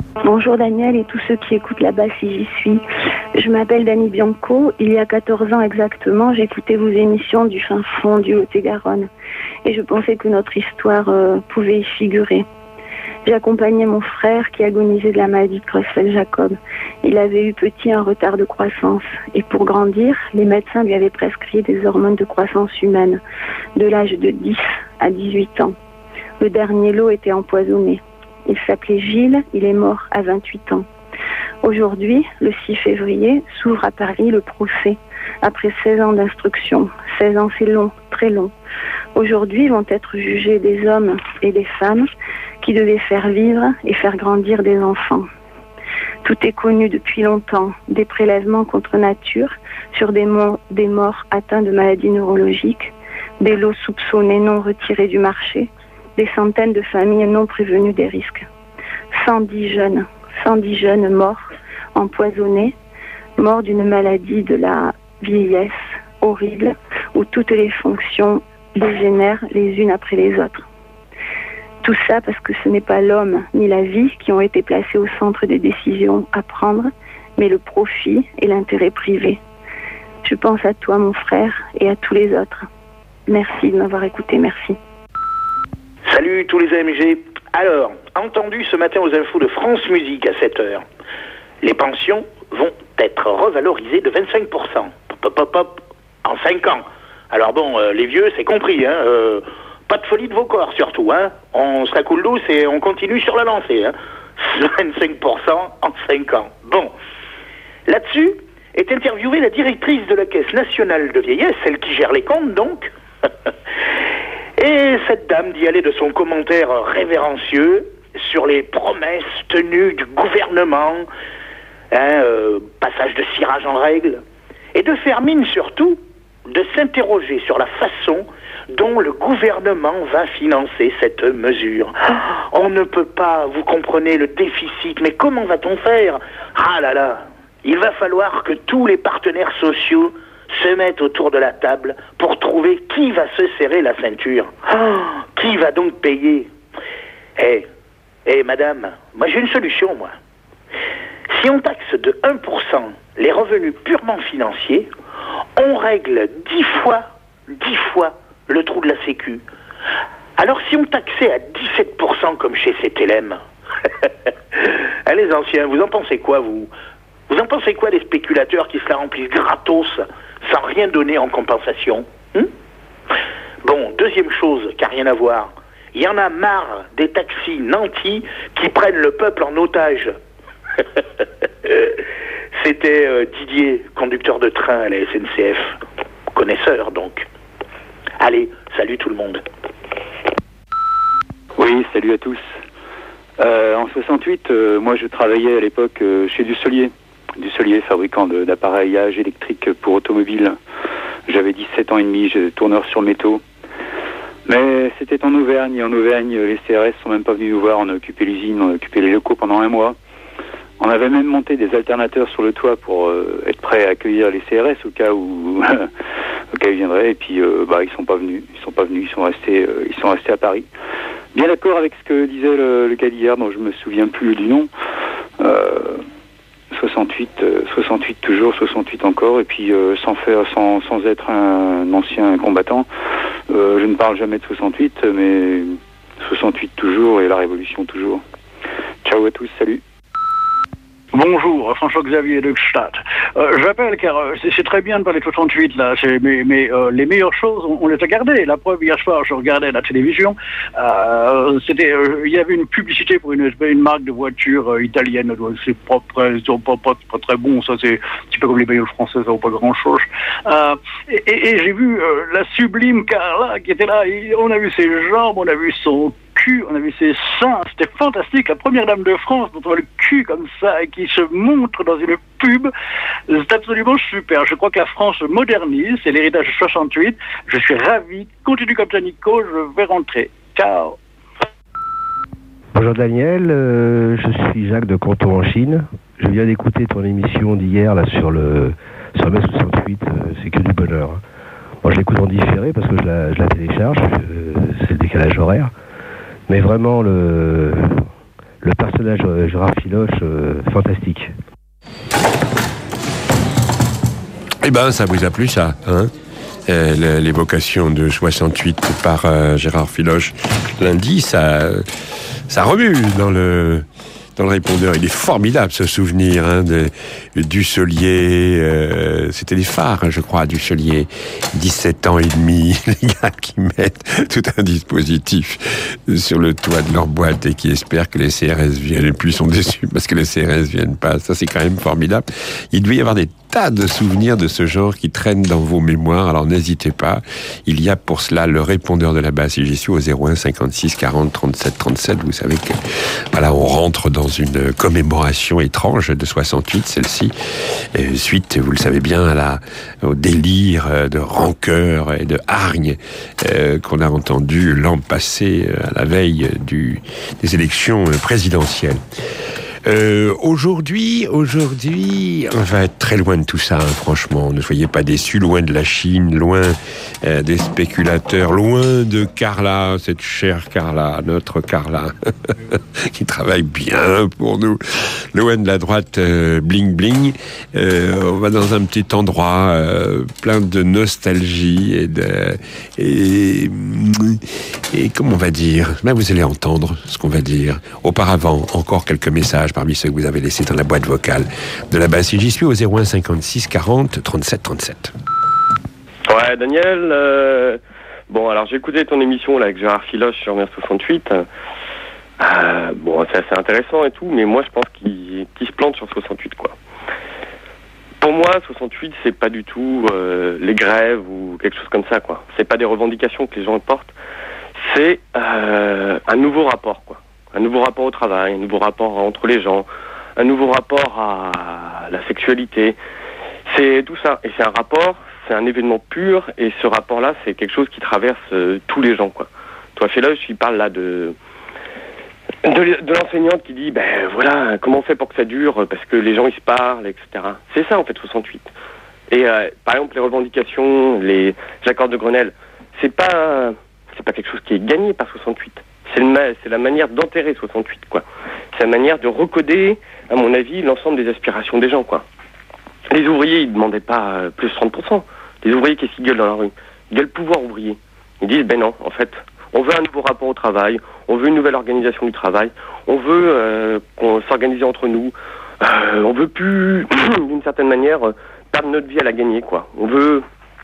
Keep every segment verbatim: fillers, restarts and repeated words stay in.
Bonjour Daniel et tous ceux qui écoutent là-bas si j'y suis. Je m'appelle Dani Bianco. Il y a quatorze ans exactement, j'écoutais vos émissions du fin fond du Lot-et-Garonne. Et je pensais que notre histoire euh, pouvait y figurer. J'accompagnais mon frère qui agonisait de la maladie de Creutzfeldt-Jacob. Il avait eu petit un retard de croissance. Et pour grandir, les médecins lui avaient prescrit des hormones de croissance humaine, de l'âge de dix à dix-huit ans. Le dernier lot était empoisonné. Il s'appelait Gilles, il est mort à vingt-huit ans. Aujourd'hui, le six février, s'ouvre à Paris le procès, après seize ans d'instruction. seize ans, c'est long, très long. Aujourd'hui vont être jugés des hommes et des femmes qui devaient faire vivre et faire grandir des enfants. Tout est connu depuis longtemps, des prélèvements contre nature sur des morts, des morts atteints de maladies neurologiques, des lots soupçonnés non retirés du marché, des centaines de familles non prévenues des risques. cent dix jeunes, cent dix jeunes morts, empoisonnés, morts d'une maladie de la vieillesse horrible, où toutes les fonctions dégénèrent les unes après les autres. Tout ça parce que ce n'est pas l'homme ni la vie qui ont été placés au centre des décisions à prendre, mais le profit et l'intérêt privé. Je pense à toi, mon frère, et à tous les autres. Merci de m'avoir écouté, merci. Salut tous les A M G. Alors, entendu ce matin aux infos de France Musique à sept heures, les pensions vont être revalorisées de vingt-cinq pour cent. Pop, pop, pop, en cinq ans. Alors bon, euh, les vieux, c'est compris, hein. Euh, pas de folie de vos corps, surtout, hein. On sera cool douce et on continue sur la lancée, hein. vingt-cinq pour cent en cinq ans. Bon. Là-dessus est interviewée la directrice de la Caisse nationale de vieillesse, celle qui gère les comptes, donc. Et cette dame dit aller de son commentaire révérencieux sur les promesses tenues du gouvernement, hein, euh, passage de cirage en règle, et de faire mine surtout de s'interroger sur la façon dont le gouvernement va financer cette mesure. On ne peut pas, vous comprenez, le déficit, mais comment va-t-on faire? Ah là là, il va falloir que tous les partenaires sociaux se mettent autour de la table pour trouver qui va se serrer la ceinture. Oh, qui va donc payer? Eh, hey, eh, hey, madame, moi j'ai une solution, moi. Si on taxe de un pour cent les revenus purement financiers, on règle dix fois, dix fois le trou de la Sécu. Alors si on taxait à dix-sept pour cent comme chez C T L M, allez les anciens, vous en pensez quoi, vous? Vous en pensez quoi des spéculateurs qui se la remplissent gratos sans rien donner en compensation, hein? Bon, deuxième chose qui n'a rien à voir, il y en a marre des taxis nantis qui prennent le peuple en otage. C'était euh, Didier, conducteur de train à la S N C F, connaisseur donc. Allez, salut tout le monde. Oui, salut à tous. Euh, en soixante-huit, euh, moi je travaillais à l'époque euh, chez Dussolier. Dussolier, fabricant de, d'appareillage électrique pour automobile. J'avais dix-sept ans et demi, j'étais tourneur sur le métaux. Mais c'était en Auvergne, et en Auvergne, les C R S sont même pas venus nous voir, on a occupé l'usine, on a occupé les locaux pendant un mois. On avait même monté des alternateurs sur le toit pour euh, être prêt à accueillir les C R S au cas où, au cas où ils viendraient, et puis euh, bah, ils sont pas venus, ils sont pas venus, ils sont restés, euh, ils sont restés à Paris. Bien d'accord avec ce que disait le, le gars d'hier, dont je me souviens plus du nom. Euh, soixante-huit, euh, soixante-huit toujours, soixante-huit encore, et puis euh, sans faire, sans, sans être un, un ancien combattant, euh, je ne parle jamais de soixante-huit, mais soixante-huit toujours et la Révolution toujours. Ciao à tous, salut. Bonjour, François-Xavier de Gstaad. Euh, J'appelle car euh, c'est très bien de parler de soixante-huit là, mais, mais euh, les meilleures choses, on, on les a gardées. La preuve, hier soir, je regardais la télévision, euh, c'était, euh, il y avait une publicité pour une, une marque de voiture euh, italienne, c'est pas, pas, pas, pas très bon, ça c'est un petit peu comme les bagnoles françaises, ça vaut pas grand-chose. Euh, et et, et j'ai vu euh, la sublime Carla qui était là, et on a vu ses jambes, on a vu son cul, on a vu ses seins, c'était fantastique, la première dame de France dont on voit le cul comme ça et qui se montre dans une pub, c'est absolument super. Je crois que la France modernise, c'est l'héritage de soixante-huit, je suis ravi, continue comme ça Nico, je vais rentrer. Ciao. Bonjour Daniel, euh, je suis Jacques de Canton en Chine, je viens d'écouter ton émission d'hier là sur le sur mai soixante-huit, euh, c'est que du bonheur. Moi je l'écoute en différé parce que je la, je la télécharge, je, c'est le décalage horaire. Mais vraiment, le, le personnage euh, Gérard Filoche, euh, fantastique. Eh ben, ça vous a plu, ça, hein? euh, L'évocation de soixante-huit par euh, Gérard Filoche lundi, ça, ça remue dans le, dans le répondeur. Il est formidable, ce souvenir, hein, de, du Solier. Euh, c'était les phares, je crois, du Solier. dix-sept ans et demi, les gars qui mettent tout un dispositif sur le toit de leur boîte et qui espèrent que les C R S viennent. Et puis ils sont déçus parce que les C R S viennent pas. Ça, c'est quand même formidable. Il devait y avoir des tas de souvenirs de ce genre qui traînent dans vos mémoires, alors n'hésitez pas. Il y a pour cela le répondeur de la base, et j'y suis au zéro un cinquante-six quarante trente-sept trente-sept. Vous savez que voilà, on rentre dans une commémoration étrange de soixante-huit, celle-ci, et suite, vous le savez bien, à la, au délire de rancœur et de hargne euh, qu'on a entendu l'an passé, à la veille du, des élections présidentielles. Euh, aujourd'hui, aujourd'hui, on va être très loin de tout ça, hein, franchement. Ne soyez pas déçus, loin de la Chine, loin euh, des spéculateurs, loin de Carla, cette chère Carla, notre Carla, qui travaille bien pour nous. Loin de la droite euh, bling bling. Euh, on va dans un petit endroit euh, plein de nostalgie et de et, et comment on va dire. Ben, vous allez entendre ce qu'on va dire. Auparavant, encore quelques messages parmi ceux que vous avez laissés dans la boîte vocale de la base. J'y suis au zéro un cinquante-six quarante trente-sept trente-sept. Ouais, Daniel, euh, bon, alors j'ai écouté ton émission là, avec Gérard Filoche sur Mer soixante-huit. Euh, bon, c'est assez intéressant et tout, mais moi je pense qu'il, qu'il se plante sur soixante-huit, quoi. Pour moi, soixante-huit, c'est pas du tout euh, les grèves ou quelque chose comme ça, quoi. C'est pas des revendications que les gens portent. C'est euh, un nouveau rapport, quoi. Un nouveau rapport au travail, un nouveau rapport entre les gens, un nouveau rapport à la sexualité. C'est tout ça. Et c'est un rapport, c'est un événement pur, et ce rapport-là, c'est quelque chose qui traverse euh, tous les gens, quoi. Toi, Filoche, il parle là de, de, de l'enseignante qui dit, ben voilà, comment on fait pour que ça dure, parce que les gens, ils se parlent, et cetera. C'est ça, en fait, soixante-huit. Et euh, par exemple, les revendications, les accords de Grenelle, c'est pas, c'est pas quelque chose qui est gagné par soixante-huit. C'est, le, c'est la manière d'enterrer soixante-huit, quoi. C'est la manière de recoder, à mon avis, l'ensemble des aspirations des gens, quoi. Les ouvriers, ils demandaient pas euh, plus trente pour cent. Les ouvriers, qu'est-ce qu'ils gueulent dans la rue? Ils gueulent pouvoir ouvrier. Ils disent, ben non, en fait, on veut un nouveau rapport au travail, on veut une nouvelle organisation du travail, on veut euh, qu'on s'organise entre nous, euh, on veut plus, d'une certaine manière, perdre notre vie à la gagner, quoi. On veut...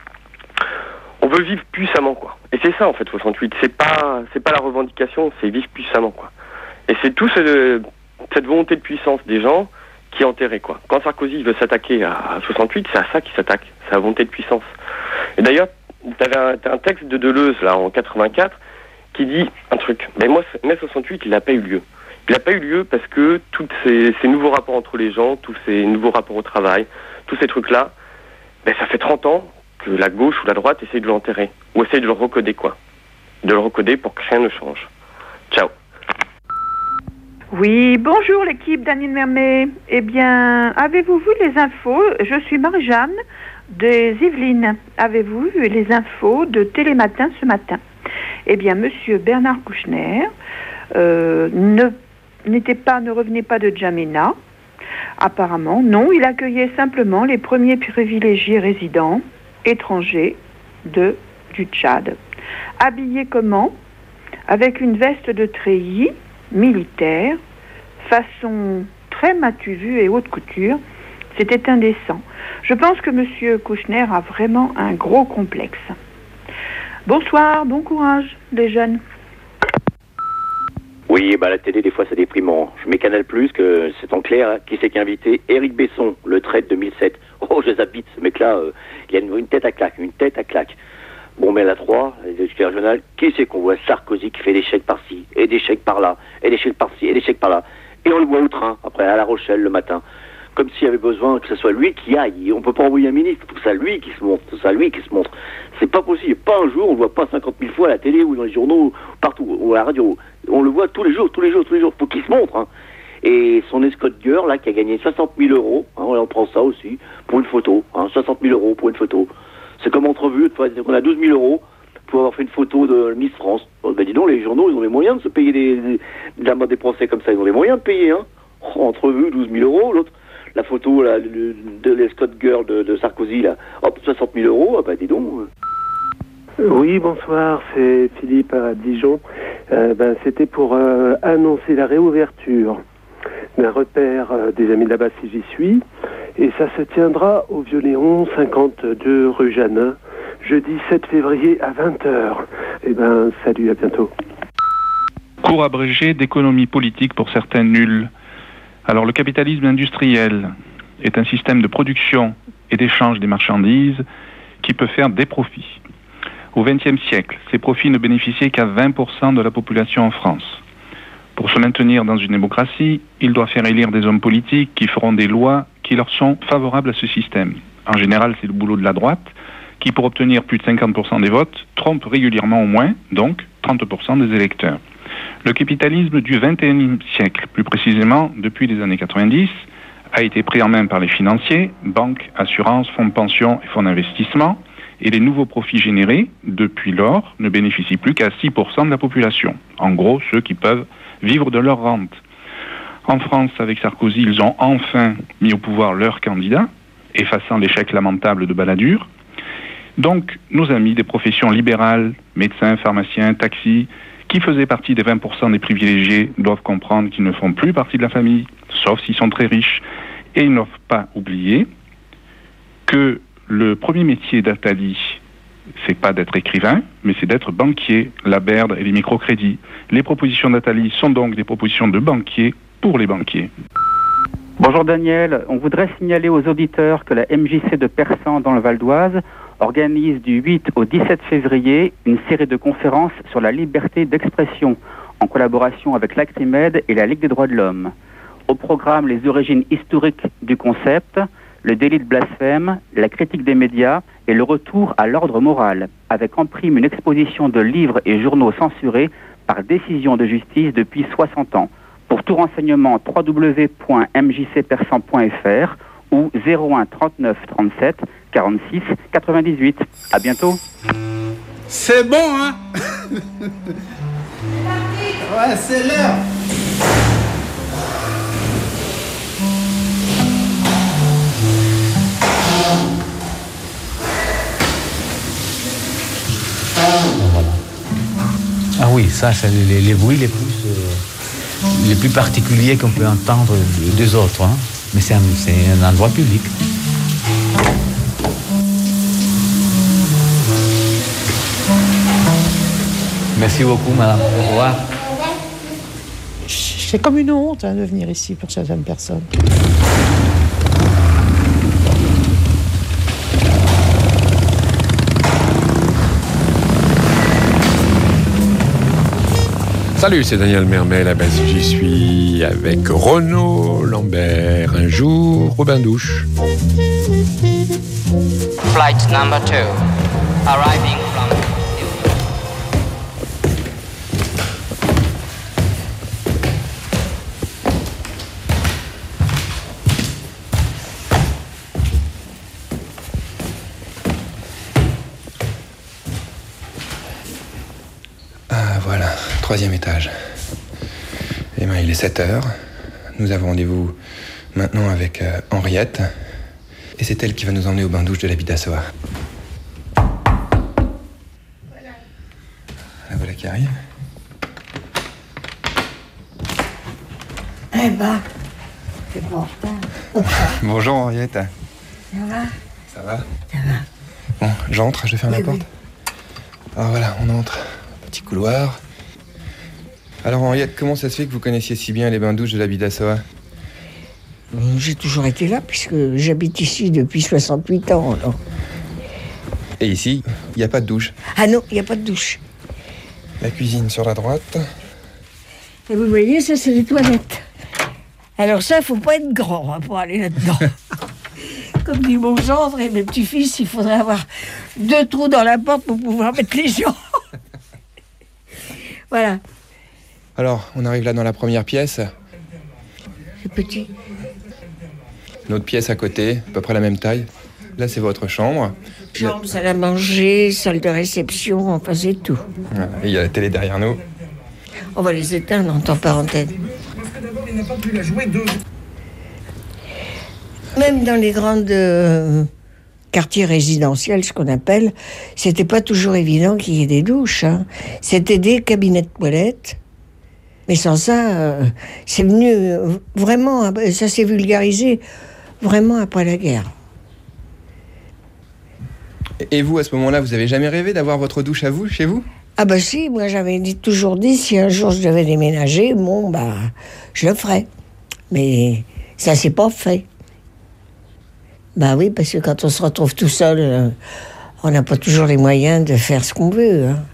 On veut vivre puissamment, quoi. Et c'est ça, en fait, soixante-huit. C'est pas, c'est pas la revendication, c'est vivre puissamment, quoi. Et c'est tout ce, cette volonté de puissance des gens qui est enterrée, quoi. Quand Sarkozy veut s'attaquer à soixante-huit, c'est à ça qu'il s'attaque. C'est la volonté de puissance. Et d'ailleurs, t'avais un, t'as un texte de Deleuze, là, en quatre-vingt-quatre, qui dit un truc. Mais moi, mai soixante-huit, il n'a pas eu lieu. Il n'a pas eu lieu parce que tous ces, ces nouveaux rapports entre les gens, tous ces nouveaux rapports au travail, tous ces trucs-là, ben, ça fait trente ans que la gauche ou la droite essaye de l'enterrer, ou essaye de le recoder, quoi. De le recoder pour que rien ne change. Ciao. Oui, bonjour l'équipe Daniel Mermet. Eh bien, avez-vous vu les infos? Je suis Marie-Jeanne des Yvelines. Avez-vous vu les infos de Télématin ce matin? Eh bien, monsieur Bernard Kouchner euh, ne, n'était pas, ne revenait pas de Djamena. Apparemment, non, il accueillait simplement les premiers privilégiés résidents étrangers de, du Tchad. Habillé comment? Avec une veste de treillis militaire, façon très matu vu et haute couture. C'était indécent. Je pense que M. Kouchner a vraiment un gros complexe. Bonsoir, bon courage, les jeunes. Oui, bah la télé, des fois, c'est déprimant. Je mets Canal Plus, que c'est en clair, hein. Qui c'est qui a invité Éric Besson, le trait de deux mille sept. Oh, je habite ce mec-là, euh, il a une, une tête à claque, une tête à claque. Bon, mais la trois, les experts régionales, qui c'est qu'on voit? Sarkozy qui fait des chèques par-ci, et des chèques par-là, et des chèques par-ci, et des chèques par-là. Et on le voit au train, après, à La Rochelle, le matin. Comme s'il y avait besoin que ce soit lui qui aille. On peut pas envoyer un ministre, tout ça lui qui se montre, tout ça lui qui se montre. C'est pas possible. Pas un jour, on le voit pas cinquante mille fois à la télé ou dans les journaux, partout, ou à la radio. On le voit tous les jours, tous les jours, tous les jours. Faut qu'il se montre, hein. Et son escort girl, là, qui a gagné soixante mille euros, hein, on prend ça aussi, pour une photo, hein, soixante mille euros pour une photo. C'est comme entrevue, on a douze mille euros pour avoir fait une photo de Miss France. Oh, ben dis donc, les journaux, ils ont les moyens de se payer des, des, de la mode des procès comme ça. Ils ont les moyens de payer, hein. Oh, entrevue, douze mille euros. L'autre, la photo là, de, de l'escort girl de, de Sarkozy, là, hop, soixante mille euros. Ah, ben dis donc. Oui, bonsoir, c'est Philippe à Dijon. Euh, ben, c'était pour euh, annoncer la réouverture d'un repère euh, des Amis de la Basse si j'y suis. Et ça se tiendra au Vieux-Léon, cinquante-deux rue Jeannin, jeudi sept février à vingt heures. Eh ben, salut, à bientôt. Cours abrégé d'économie politique pour certains nuls. Alors, le capitalisme industriel est un système de production et d'échange des marchandises qui peut faire des profits. Au vingtième siècle, ces profits ne bénéficiaient qu'à vingt pour cent de la population en France. Pour se maintenir dans une démocratie, il doit faire élire des hommes politiques qui feront des lois qui leur sont favorables à ce système. En général, c'est le boulot de la droite, qui pour obtenir plus de cinquante pour cent des votes, trompe régulièrement au moins, donc trente pour cent des électeurs. Le capitalisme du vingt et unième siècle, plus précisément depuis les années quatre-vingt-dix, a été pris en main par les financiers, banques, assurances, fonds de pension et fonds d'investissement, et les nouveaux profits générés, depuis lors, ne bénéficient plus qu'à six pour cent de la population. En gros, ceux qui peuvent vivre de leur rente. En France, avec Sarkozy, ils ont enfin mis au pouvoir leur candidat, effaçant l'échec lamentable de Balladur. Donc, nos amis des professions libérales, médecins, pharmaciens, taxis, qui faisaient partie des vingt pour cent des privilégiés, doivent comprendre qu'ils ne font plus partie de la famille, sauf s'ils sont très riches. Et ils ne doivent pas oublier que le premier métier d'Attali, c'est pas d'être écrivain, mais c'est d'être banquier, la Baird et les microcrédits. Les propositions d'Attali sont donc des propositions de banquiers pour les banquiers. Bonjour Daniel, on voudrait signaler aux auditeurs que la M J C de Persan dans le Val d'Oise organise du huit au dix-sept février une série de conférences sur la liberté d'expression en collaboration avec l'Acrimed et la Ligue des droits de l'homme. Au programme, les origines historiques du concept, le délit de blasphème, la critique des médias et le retour à l'ordre moral, avec en prime une exposition de livres et journaux censurés par décision de justice depuis soixante ans. Pour tout renseignement, w w w point m j c persan point f r ou zéro un trente-neuf trente-sept quarante-six quatre-vingt-dix-huit. À bientôt. C'est bon, hein? Ouais, c'est l'heure. Voilà. Ah oui, ça, c'est les, les bruits les plus, euh, les plus particuliers qu'on peut entendre des autres. Hein. Mais c'est un, c'est un endroit public. Merci beaucoup, madame. Au revoir. C'est comme une honte hein, de venir ici pour certaines personnes. Salut, c'est Daniel Mermet, la base j'y suis avec Renaud Lambert, un jour Robin Douche. Flight number two, arriving from... Ah voilà, troisième étage. Eh ben, il est sept heures. Nous avons rendez-vous maintenant avec euh, Henriette. Et c'est elle qui va nous emmener au bain-douche de la Bidassoa. Voilà. La voilà qui arrive. Eh ben, c'est pas en retard. Bonjour Henriette. Ça va? Ça va? Ça va. Bon, j'entre, je ferme Oui, la porte. oui. Alors voilà, on entre. Petit couloir. Alors Henriette, comment ça se fait que vous connaissiez si bien les bains-douches de la Bidassoa? J'ai toujours été là puisque j'habite ici depuis soixante-huit ans. Alors. Et ici, il n'y a pas de douche. Ah non, il n'y a pas de douche. La cuisine sur la droite. Et vous voyez, ça c'est les toilettes. Alors ça, il ne faut pas être grand hein, pour aller là-dedans. Comme dit mon gendre et mes petits-fils, il faudrait avoir deux trous dans la porte pour pouvoir mettre les gens. Voilà. Alors, on arrive là dans la première pièce. C'est petit. Une autre pièce à côté, à peu près la même taille. Là, c'est votre chambre. Chambre, salle à manger, salle de réception, on faisait tout. Voilà. Et il y a la télé derrière nous. On va les éteindre en temps parenthèse. Même dans les grandes euh, quartiers résidentiels, ce qu'on appelle, c'était pas toujours évident qu'il y ait des douches. Hein. C'était des cabinets de toilettes. Mais sans ça, euh, c'est venu euh, vraiment, ça s'est vulgarisé vraiment après la guerre. Et vous, à ce moment-là, vous avez jamais rêvé d'avoir votre douche à vous, chez vous? Ah bah si, moi j'avais dit, toujours dit, si un jour je devais déménager, bon bah, je le ferais. Mais ça s'est pas fait. Bah oui, parce que quand on se retrouve tout seul, euh, on n'a pas toujours les moyens de faire ce qu'on veut. Hein.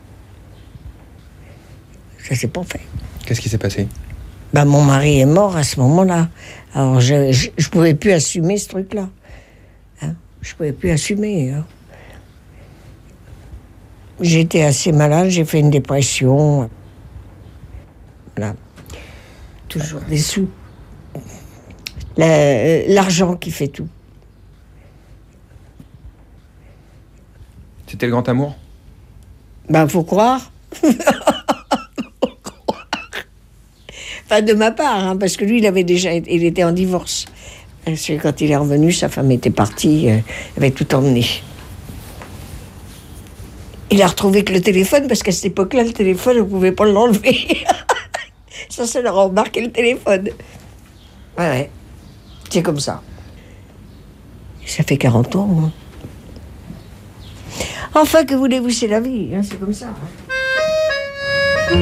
Ça s'est pas fait. Qu'est-ce qui s'est passé? Bah mon mari est mort à ce moment-là. Alors je, je, je pouvais plus assumer ce truc-là. Hein? Je pouvais plus assumer. Hein? J'étais assez malade, j'ai fait une dépression. Voilà. Toujours des sous. La, l'argent qui fait tout. C'était le grand amour? Ben, faut croire. faut croire. Enfin, de ma part, hein, parce que lui, il avait déjà, il était en divorce. Parce que quand il est revenu, sa femme était partie, euh, avait tout emmené. Il a retrouvé que le téléphone, parce qu'à cette époque-là, le téléphone, on ne pouvait pas l'enlever. Ça, ça leur a remarqué le téléphone. Ouais, ouais. C'est comme ça. Ça fait quarante ans. Hein. Enfin, que voulez-vous, c'est la vie. Hein, c'est comme ça. Hein.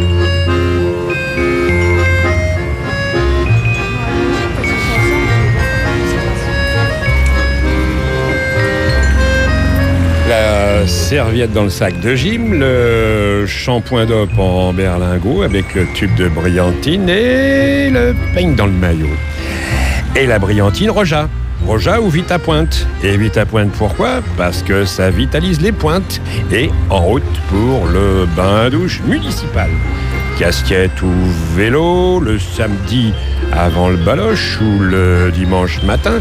La serviette dans le sac de gym, le shampoing d'op en berlingot avec le tube de brillantine et le peigne dans le maillot. Et la brillantine Roja. Roja ou Vita Pointe. Et Vita Pointe, pourquoi? Parce que ça vitalise les pointes. Et en route pour le bain-douche municipal. Casquette ou vélo, le samedi avant le baloche ou le dimanche matin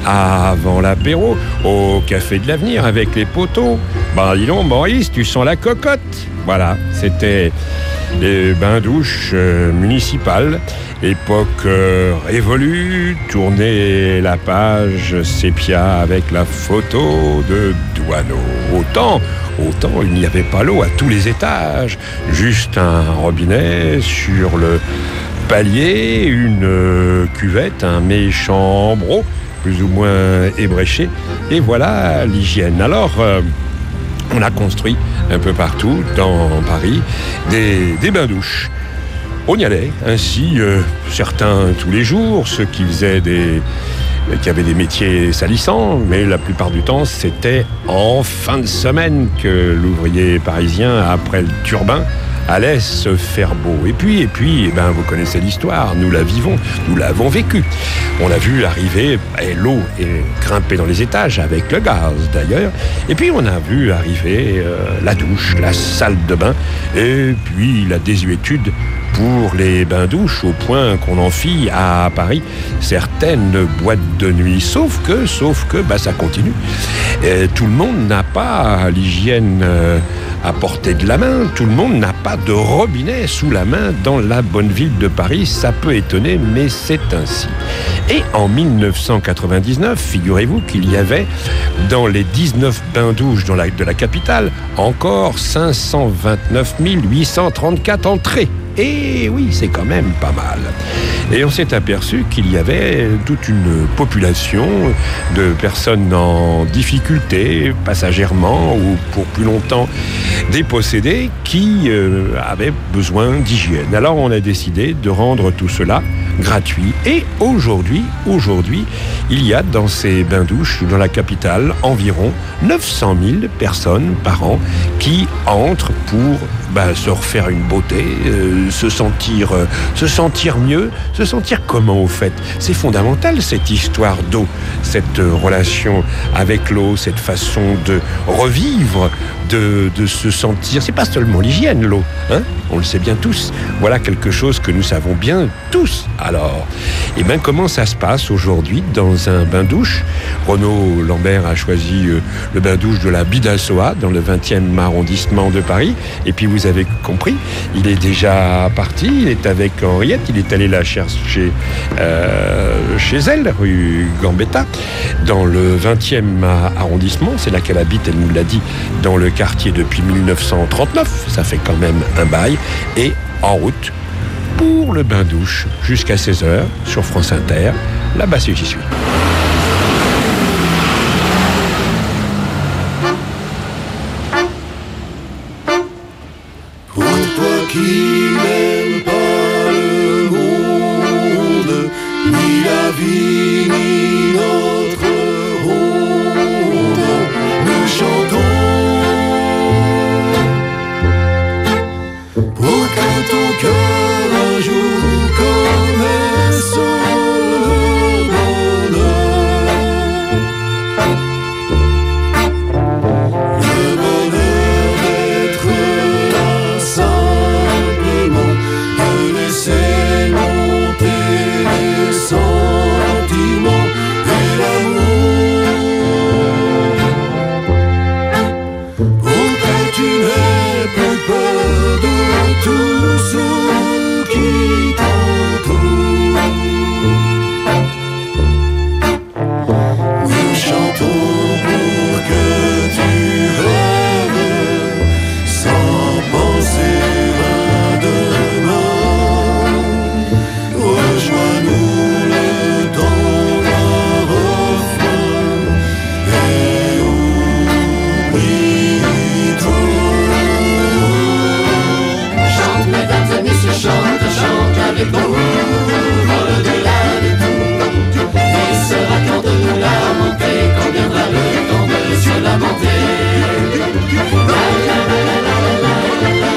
avant l'apéro au Café de l'Avenir avec les poteaux. Ben dis donc, Maurice, tu sens la cocotte. Voilà, c'était les bains-douches euh, municipales. Époque euh, révolue, tourner la page sépia avec la photo de Douaneau. Autant, autant il n'y avait pas l'eau à tous les étages, juste un robinet sur le palier, une euh, cuvette, un méchant broc, plus ou moins ébréché, et voilà l'hygiène. Alors, euh, on a construit un peu partout dans Paris des, des bains-douches. On y allait, ainsi euh, certains tous les jours, ceux qui faisaient des, qui avaient des métiers salissants, mais la plupart du temps c'était en fin de semaine que l'ouvrier parisien, après le turbin, allait se faire beau. Et puis, et puis, eh ben, vous connaissez l'histoire, nous la vivons, nous l'avons vécue. On a vu arriver eh, l'eau et grimper dans les étages, avec le gaz d'ailleurs. Et puis on a vu arriver euh, la douche, la salle de bain, et puis la désuétude pour les bains-douches, au point qu'on en fit à Paris certaines boîtes de nuit. Sauf que, sauf que, bah, ça continue. Et tout le monde n'a pas l'hygiène euh, à portée de la main. Tout le monde n'a pas de robinet sous la main dans la bonne ville de Paris. Ça peut étonner, mais c'est ainsi. Et en dix-neuf cent quatre-vingt-dix-neuf, figurez-vous qu'il y avait dans les dix-neuf bains-douches dans la, de la capitale encore cinq cent vingt-neuf mille huit cent trente-quatre entrées. Et oui, c'est quand même pas mal. Et on s'est aperçu qu'il y avait toute une population de personnes en difficulté, passagèrement ou pour plus longtemps dépossédées, qui euh, avaient besoin d'hygiène. Alors on a décidé de rendre tout cela gratuit. Et aujourd'hui, aujourd'hui, il y a dans ces bains-douches, dans la capitale, environ neuf cent mille personnes par an qui entrent pour bah, se refaire une beauté, euh, se sentir, euh, se sentir mieux, se sentir comment au fait. C'est fondamental cette histoire d'eau, cette euh, relation avec l'eau, cette façon de revivre de, de se sentir... C'est pas seulement l'hygiène, l'eau, hein, on le sait bien tous. Voilà quelque chose que nous savons bien tous. Alors, et bien comment ça se passe aujourd'hui dans un bain-douche? Renaud Lambert a choisi euh, le bain-douche de la Bidassoa dans le vingtième arrondissement de Paris. Et puis vous avez compris, il est déjà parti, il est avec Henriette, il est allé la chercher euh, chez elle, rue Gambetta, dans le vingtième arrondissement. C'est là qu'elle habite, elle nous l'a dit, dans le quartier depuis mille neuf cent trente-neuf. Ça fait quand même un bail. Et en route pour le bain-douche jusqu'à seize heures sur France Inter. Là-bas, c'est j'y suis. Pour toi qui n'aimes pas le monde, ni la vie, ni notre ronde, nous chantons pour que ton cœur un jour connaisse le bonheur. Le bonheur d'être là simplement, de laisser monter les sentiments et l'amour. Pour que tu n'aies plus peur de tout ce qui t'entoure. Nous chantons pour que tu rêves sans penser à demain. Rejoins-nous le temps d'un refrain et oublie tout. Chante, mesdames et messieurs, chante, chante avec nous, au-delà de tout. Il sera temps de nous lamenter quand viendra le temps de se lamenter. La, la, la, la, la, la, la,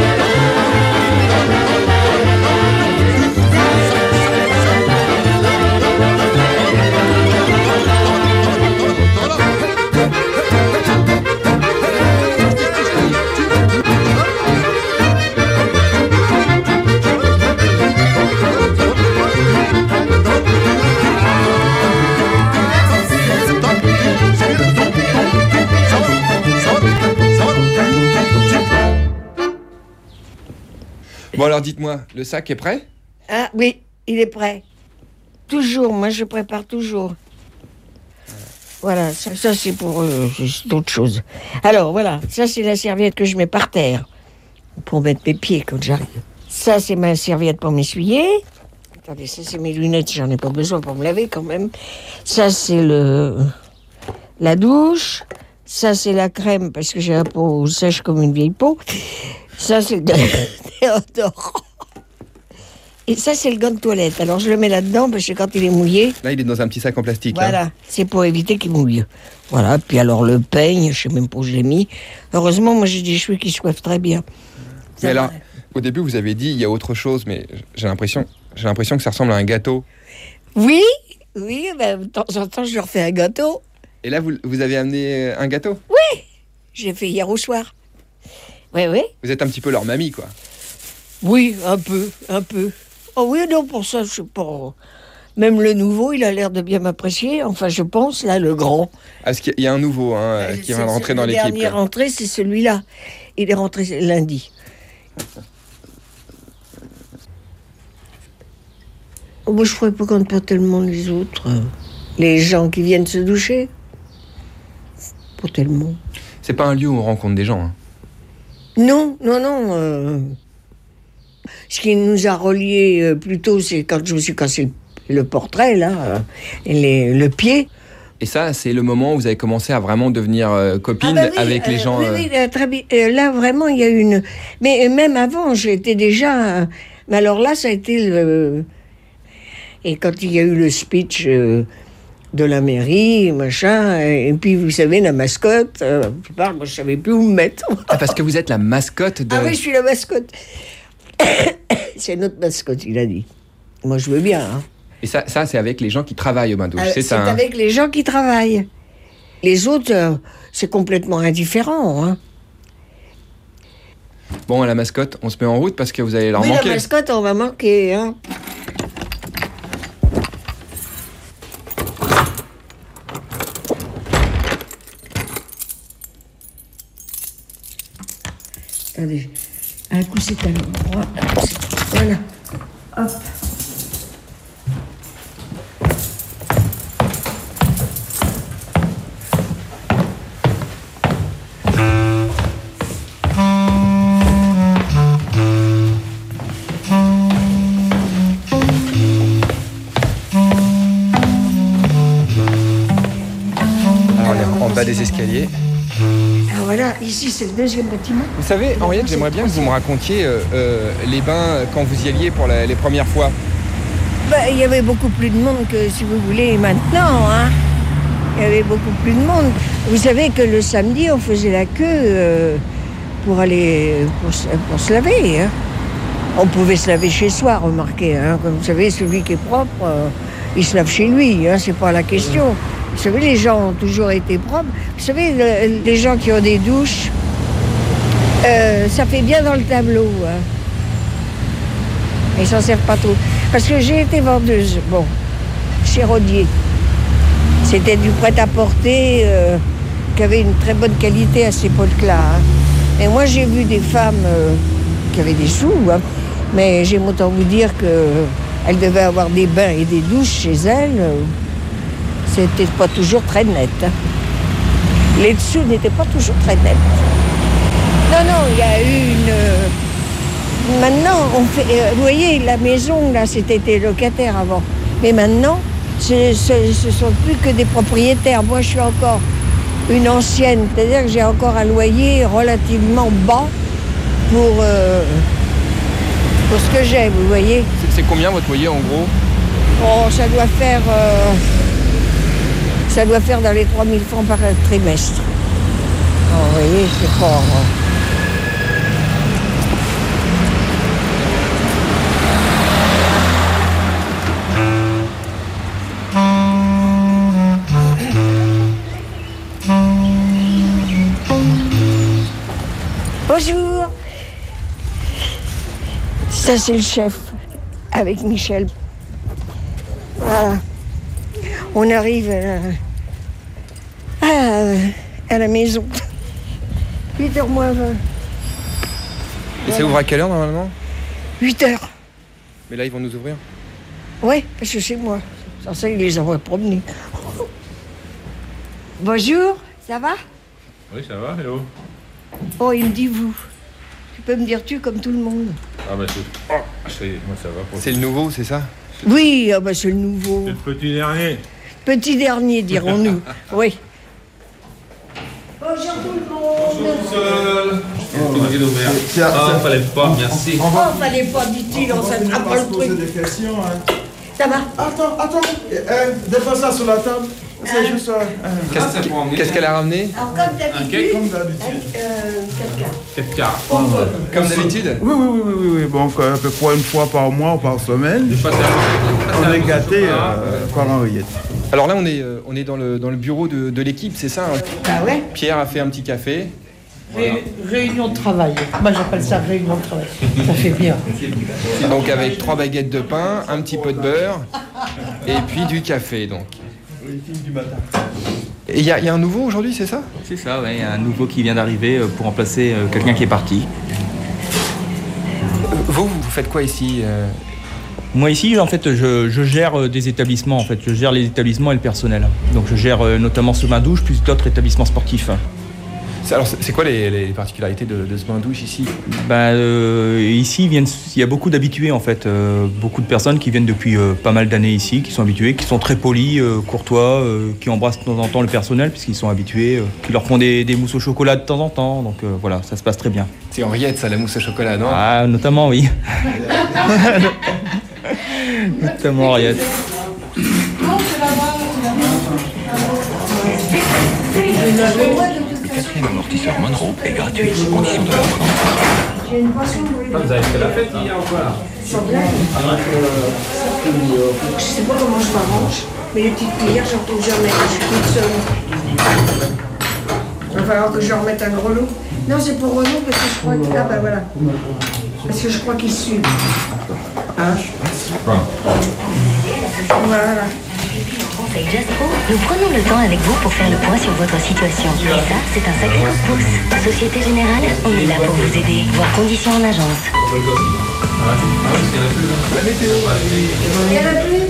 Bon alors dites-moi, le sac est prêt? Ah oui, il est prêt. Toujours, moi je prépare toujours. Voilà, ça, ça c'est pour euh, c'est d'autres choses. Alors voilà, ça c'est la serviette que je mets par terre pour mettre mes pieds quand j'arrive. Ça c'est ma serviette pour m'essuyer. Attendez, ça c'est mes lunettes, j'en ai pas besoin pour me laver quand même. Ça c'est le la douche. Ça c'est la crème parce que j'ai la peau sèche comme une vieille peau. Ça c'est le déodorant. Et ça, c'est le gant de toilette. Alors, je le mets là-dedans parce que quand il est mouillé... Là, il est dans un petit sac en plastique. Voilà, hein. C'est pour éviter qu'il mouille. Voilà, puis alors le peigne, je sais même pas où je l'ai mis. Heureusement, moi, j'ai des cheveux qui se coiffent très bien. Mais alors, au début, vous avez dit, il y a autre chose, mais j'ai l'impression, j'ai l'impression que ça ressemble à un gâteau. Oui, oui, ben, de temps en temps, je refais un gâteau. Et là, vous, vous avez amené un gâteau? Oui, j'ai fait hier au soir. Oui, oui. Vous êtes un petit peu leur mamie, quoi. Oui, un peu, un peu. Oh oui, non, pour ça, je sais pas. Même le nouveau, il a l'air de bien m'apprécier. Enfin, je pense, là, le grand. Ah, parce qu'il y a un nouveau hein, euh, qui vient de rentrer dans l'équipe. Le dernier rentré, c'est celui-là. Il est rentré lundi. Oh, moi, je ne fréquente pas tellement les autres. Les gens qui viennent se doucher. Pas tellement. C'est pas un lieu où on rencontre des gens. Hein. Non, non, non. Euh... Ce qui nous a reliés euh, plutôt, c'est quand je me suis cassé le, le portrait, là, euh, les, le pied. Et ça, c'est le moment où vous avez commencé à vraiment devenir euh, copine ah bah oui, avec les euh, gens. Oui, oui, euh, très bien. Euh, là, vraiment, il y a une... Mais euh, même avant, j'étais déjà... Euh... Mais alors là, ça a été le... Et quand il y a eu le speech euh, de la mairie, machin, et puis, vous savez, la mascotte, euh, je parle, moi, je savais plus où me mettre. Ah, parce que vous êtes la mascotte de... Ah oui, je suis la mascotte. C'est notre mascotte, il a dit. Moi, je veux bien, hein. Et ça, ça c'est avec les gens qui travaillent au bain-douche, euh, c'est ça? C'est hein avec les gens qui travaillent. Les autres, euh, c'est complètement indifférent, hein. Bon, la mascotte, on se met en route parce que vous allez leur oui, manquer. La mascotte, on va manquer, hein. Attendez, un coup c'est à l'endroit, un coup c'est... Voilà, hop. Alors, on est en bas des escaliers. Ah voilà, ici c'est le deuxième bâtiment. Vous savez, Henriette, j'aimerais bien que vous me racontiez euh, euh, les bains quand vous y alliez pour la- les premières fois. Bah, il y avait beaucoup plus de monde que, si vous voulez, maintenant, hein. Il y avait beaucoup plus de monde. Vous savez que le samedi, on faisait la queue euh, pour aller, pour, se- pour se laver, hein. On pouvait se laver chez soi, remarquez, hein. Comme vous savez, celui qui est propre, euh, il se lave chez lui, hein, c'est pas la question. Vous savez, les gens ont toujours été propres. Vous savez, le- les gens qui ont des douches, euh, ça fait bien dans le tableau, hein. Ils s'en servent pas trop. Parce que j'ai été vendeuse, bon, chez Rodier. C'était du prêt-à-porter euh, qui avait une très bonne qualité à cette époque-là, hein. Et moi, j'ai vu des femmes euh, qui avaient des sous, hein, mais j'aime autant vous dire qu'elles devaient avoir des bains et des douches chez elles. euh, C'était pas toujours très net, hein. Les dessous n'étaient pas toujours très nets. Non, non, il y a eu une... euh, Maintenant, on fait, euh, vous voyez, la maison, là, c'était des locataires avant. Mais maintenant, ce, ce, ce sont plus que des propriétaires. Moi, je suis encore une ancienne, c'est-à-dire que j'ai encore un loyer relativement bas pour, euh, pour ce que j'ai, vous voyez. C'est- C'est combien votre loyer en gros? Oh, ça doit faire... euh, ça doit faire dans les trois mille francs par trimestre. Oh, vous voyez, c'est fort, hein. Bonjour. Ça, c'est le chef, avec Michel. Voilà. On arrive à la, à, à la maison. huit heures moins vingt. Et ça ouvre à quelle heure normalement? huit heures. Mais là, ils vont nous ouvrir. Oui, parce que c'est moi. Sans ça, ils les envoient promener. Bonjour, ça va? Oui, ça va, hello. Oh, il me dit vous. Tu peux me dire tu comme tout le monde. Ah bah c'est... Oh, ça y est, moi ça va. Pour... C'est le nouveau, c'est ça? Oui, ah bah, c'est le nouveau. C'est le petit dernier. Petit dernier, dirons-nous. Oui. Bonjour tout le monde. Seul. Ah, fallait pas, merci. Oh, fallait pas, dit-il, on s'attrape pas le truc. Des questions, hein. Ça va? Attends, attends, euh, dépose ça sur la table. C'est juste ça. Qu'est-ce qu'est-ce qu'elle a ramené? Alors, comme d'habitude. Comme d'habitude. Euh, quelqu'un. quatre quarts. Comme d'habitude? Oui, oui, oui, oui, oui, oui. Bon, à peu près une fois par mois ou par semaine. On est gâté euh, par Henriette. Alors là, on est, euh, on est dans, le, dans le bureau de, de l'équipe, c'est ça? Hein? Ah ouais? Pierre a fait un petit café. Ré- Réunion de travail. Moi, j'appelle ça réunion de travail. Ça fait bien. Donc avec trois baguettes de pain, un petit pot de beurre et puis du café donc. Et il y, a- y a un nouveau aujourd'hui, c'est ça? C'est ça, ouais, il y a un nouveau qui vient d'arriver euh, pour remplacer euh, quelqu'un qui est parti. Euh, Vous, vous faites quoi ici? euh Moi ici, en fait, je, je gère euh, des établissements. En fait, je gère les établissements et le personnel. Donc, je gère euh, notamment ce bain-douche, plus d'autres établissements sportifs. C'est- Alors c'est c'est quoi les, les particularités de, de ce bain-douche ici? Bah, euh, ici, ils viennent- il y a beaucoup d'habitués en fait, euh, beaucoup de personnes qui viennent depuis euh, pas mal d'années ici, qui sont habitués, qui sont très polis, euh, courtois, euh, qui embrassent de temps en temps le personnel puisqu'ils sont habitués, euh, qui leur font des, des mousses au chocolat de temps en temps. Donc euh, voilà, ça se passe très bien. C'est Henriette, ça, la mousse au chocolat, non? Ah, notamment oui. Notamment Henriette. Le quatrième amortisseur Monroe est gratuit, condition de l'offre. J'ai une boisson. Vous avez fait la fête hier ou quoi? Sans blague. Je sais pas comment je m'arrange, mais les petites cuillères, j'en trouve jamais. Je suis toute seule. falloir que je remette un gros lot. Non, c'est pour Renaud parce que je crois que... Ah bah voilà. Parce que je crois qu'ils suivent. Hein? Voilà. Conseil Jasco, nous prenons le temps avec vous pour faire le point sur votre situation. Et ça, c'est un sacré coup de pouce. Société Générale, on est là pour vous aider. Voir conditions en agence. Il y en a plus?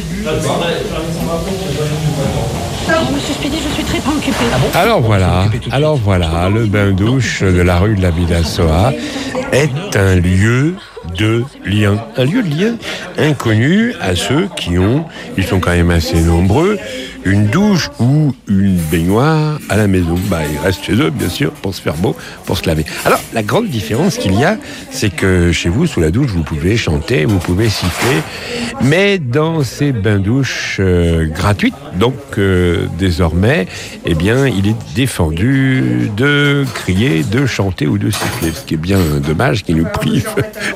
Non, monsieur Spédé, je suis très préoccupée. Alors voilà, alors voilà, le bain-douche de la rue de la Bidassoa est un lieu de lien, un lieu de lien inconnu à ceux qui ont, ils sont quand même assez nombreux, une douche ou une baignoire à la maison. Bah, ils restent chez eux, bien sûr, pour se faire beau, pour se laver. Alors, la grande différence qu'il y a, c'est que chez vous, sous la douche, vous pouvez chanter, vous pouvez siffler, mais dans ces bains-douches euh, gratuites, donc euh, désormais, eh bien, il est défendu de crier, de chanter ou de siffler, ce qui est bien dommage, qui nous prive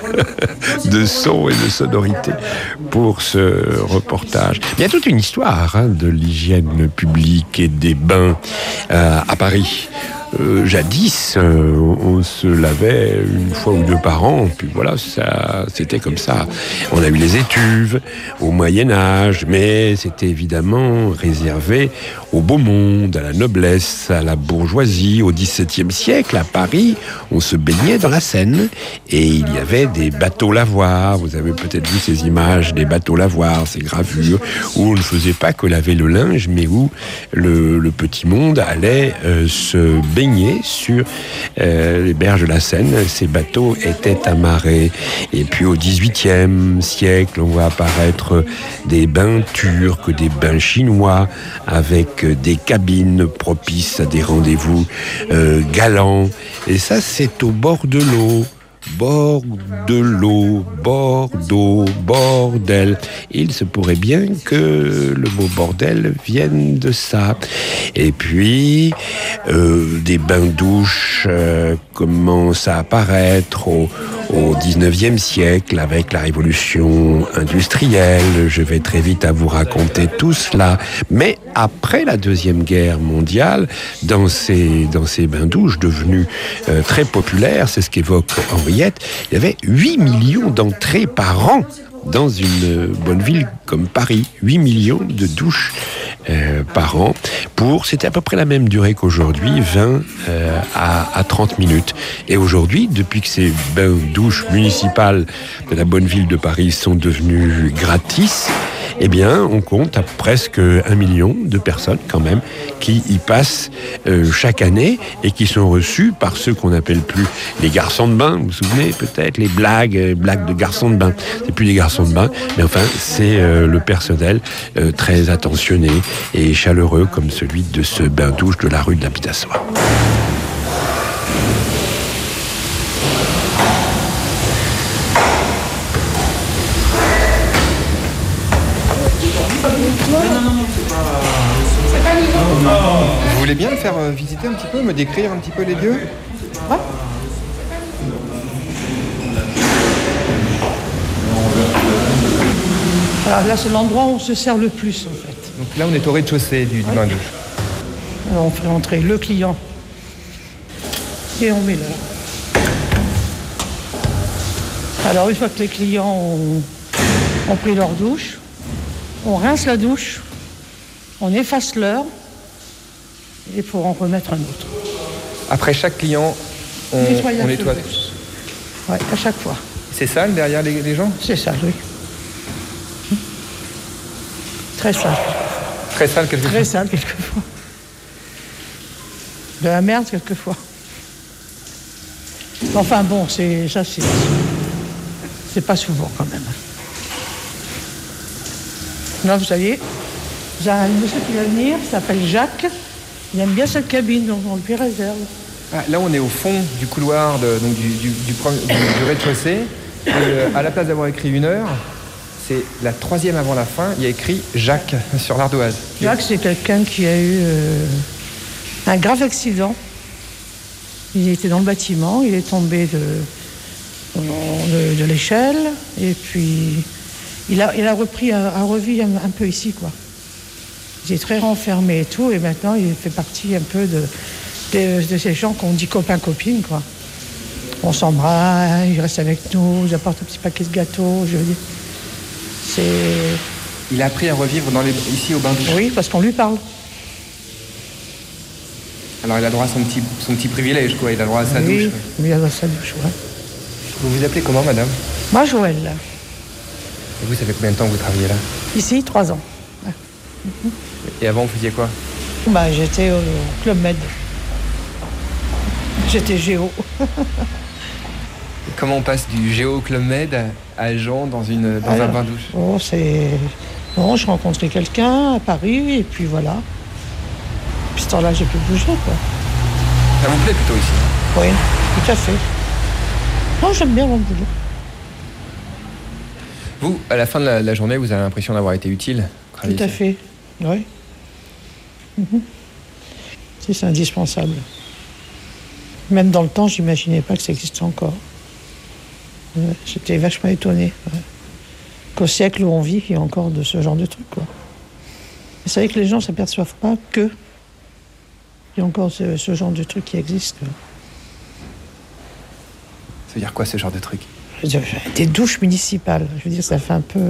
de son et de sonorité pour ce reportage. Il y a toute une histoire hein, de l'hygiène publique et des bains euh, à Paris. Euh, jadis, euh, on se lavait une fois ou deux par an, puis voilà, ça, c'était comme ça. On a eu les étuves au Moyen-Âge, mais c'était évidemment réservé au beau monde, à la noblesse, à la bourgeoisie. Au dix-septième siècle, à Paris, on se baignait dans la Seine et il y avait des bateaux lavoirs. Vous avez peut-être vu ces images des bateaux lavoirs, ces gravures, où on ne faisait pas que laver le linge, mais où le, le petit monde allait euh, se baigner sur euh, les berges de la Seine. Ces bateaux étaient amarrés. Et puis au dix-huitième siècle, on voit apparaître des bains turcs, des bains chinois, avec des cabines propices à des rendez-vous euh, galants. Et ça, c'est au bord de l'eau. Bord de l'eau, bord d'eau, bordel. Il se pourrait bien que le mot bordel vienne de ça. Et puis, euh, des bains-douches euh, commencent à apparaître au, au dix-neuvième siècle avec la révolution industrielle. Je vais très vite à vous raconter tout cela. Mais après la Deuxième Guerre mondiale, dans ces, dans ces bains-douches devenus euh, très populaires, c'est ce qu'évoque Henriette, il y avait huit millions d'entrées par an dans une bonne ville comme Paris. huit millions de douches euh, par an. Pour, c'était à peu près la même durée qu'aujourd'hui, vingt euh, à, à trente minutes. Et aujourd'hui, depuis que ces bains-douches municipales de la bonne ville de Paris sont devenus gratis, eh bien, on compte à presque un million de personnes quand même qui y passent euh, chaque année et qui sont reçues par ceux qu'on n'appelle plus les garçons de bain. Vous vous souvenez peut-être les blagues, euh, blagues de garçons de bain. C'est plus les garçons de bain, mais enfin c'est euh, le personnel euh, très attentionné et chaleureux comme celui de ce bain-douche de la rue de la Bidassoa. Vous voulez bien me faire visiter un petit peu, me décrire un petit peu les lieux ? Ouais. Alors là, c'est l'endroit où on se sert le plus, en fait. Donc là, on est au rez-de-chaussée du, du ouais. bain-douche. Alors, on fait entrer le client et on met l'heure. Alors, une fois que les clients ont, ont pris leur douche, on rince la douche, on efface l'heure et pour en remettre un autre. Après chaque client, on, on nettoie tous. Oui, à chaque fois. C'est sale derrière les, les gens ? C'est sale, oui. Très sale. Très sale quelquefois. Très sale quelquefois. De la merde quelquefois. Enfin bon, c'est ça, c'est c'est pas souvent quand même. Là, vous savez, vous avez un monsieur qui va venir, il s'appelle Jacques. Il aime bien cette cabine, donc on lui réserve. Ah, là, on est au fond du couloir de, donc du, du, du, du, du rez-de-chaussée. Et, euh, à la place d'avoir écrit une heure, c'est la troisième avant la fin, il y a écrit Jacques sur l'ardoise. Jacques, c'est quelqu'un qui a eu euh, un grave accident. Il était dans le bâtiment, il est tombé de, de, de l'échelle, et puis il a, il a repris un, un revie un, un peu ici, quoi. Il est très renfermé et tout, et maintenant il fait partie un peu de, de, de ces gens qu'on dit copains-copines, quoi. On s'embrasse, ils restent avec nous, ils apportent un petit paquet de gâteaux, je veux dire. C'est... Il a appris à revivre dans les... ici au bain-douche. Oui, parce qu'on lui parle. Alors il a droit à son petit, son petit privilège, quoi. Il a droit à sa oui, douche. Oui, il a droit à sa douche, ouais. Vous vous appelez comment, madame? Moi, Joël. Et vous, ça fait combien de temps que vous travaillez là? Ici, trois ans. Ouais. Et avant, vous faisiez quoi? Bah, j'étais au Club Med. J'étais géo. Comment on passe du géo au Club Med à Jean dans, une, dans Alors, un bain-douche? Oh, c'est... Bon, je rencontrais quelqu'un à Paris, et puis voilà. Puis ce temps-là, j'ai pu bouger, quoi. Ça vous plaît plutôt ici? Oui, tout à fait. Non, j'aime bien mon boulot. Vous, à la fin de la, la journée, vous avez l'impression d'avoir été utile? Tout à fait, oui. Mm-hmm. C'est, c'est indispensable. Même dans le temps, j'imaginais pas que ça existait encore. Ouais, j'étais vachement étonnée. Ouais. Qu'au siècle où on vit, il y a encore de ce genre de trucs, quoi. C'est vrai que les gens ne s'aperçoivent pas que il y a encore ce, ce genre de truc qui existe. Quoi. Ça veut dire quoi, ce genre de truc? Des douches municipales. Je veux dire, ça fait un peu...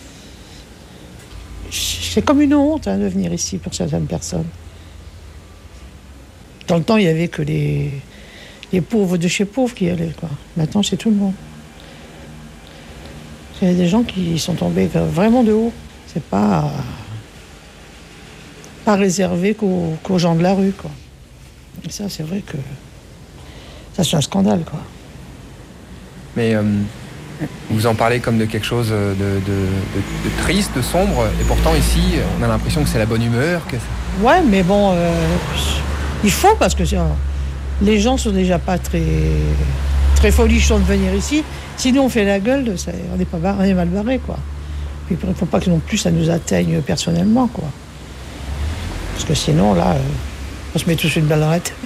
C'est comme une honte hein, de venir ici pour certaines personnes. Dans le temps, il n'y avait que les... les pauvres de chez pauvres qui allaient, quoi. Maintenant, c'est tout le monde. Il y a des gens qui sont tombés vraiment de haut. C'est pas... pas réservé qu'aux, qu'aux gens de la rue, quoi. Et ça, c'est vrai que... ça, c'est un scandale, quoi. Mais euh, vous en parlez comme de quelque chose de, de, de, de triste, de sombre, et pourtant ici, on a l'impression que c'est la bonne humeur. Que c'est... Ouais, mais bon, euh, il faut, parce que euh, les gens sont déjà pas très, très folichons de venir ici. Sinon, on fait la gueule, ça, on, est pas bar- on est mal barré, quoi. Puis il ne faut pas que non plus ça nous atteigne personnellement, quoi. Parce que sinon, là, euh, on se met tous une balle dans la tête.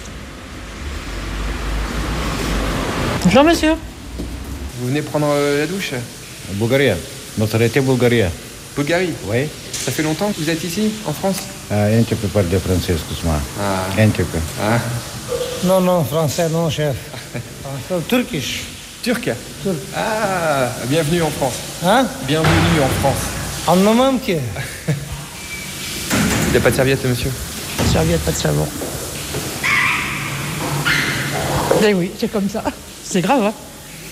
Bonjour, monsieur. Vous venez prendre euh, la douche? Bulgarie. Nationalité Bulgarie. Bulgarie? Oui. Ça fait longtemps que vous êtes ici, en France? Un petit peu parler français, excuse-moi. Ah. Un petit peu. Ah. Non, non, français, non, chef. Turkish. Turc? Turc. Ah, bienvenue en France. Hein? Bienvenue en France. En moment que. Il n'y a pas de serviette, monsieur? Pas de serviette, pas de savon. Eh oui, c'est comme ça. C'est grave, hein?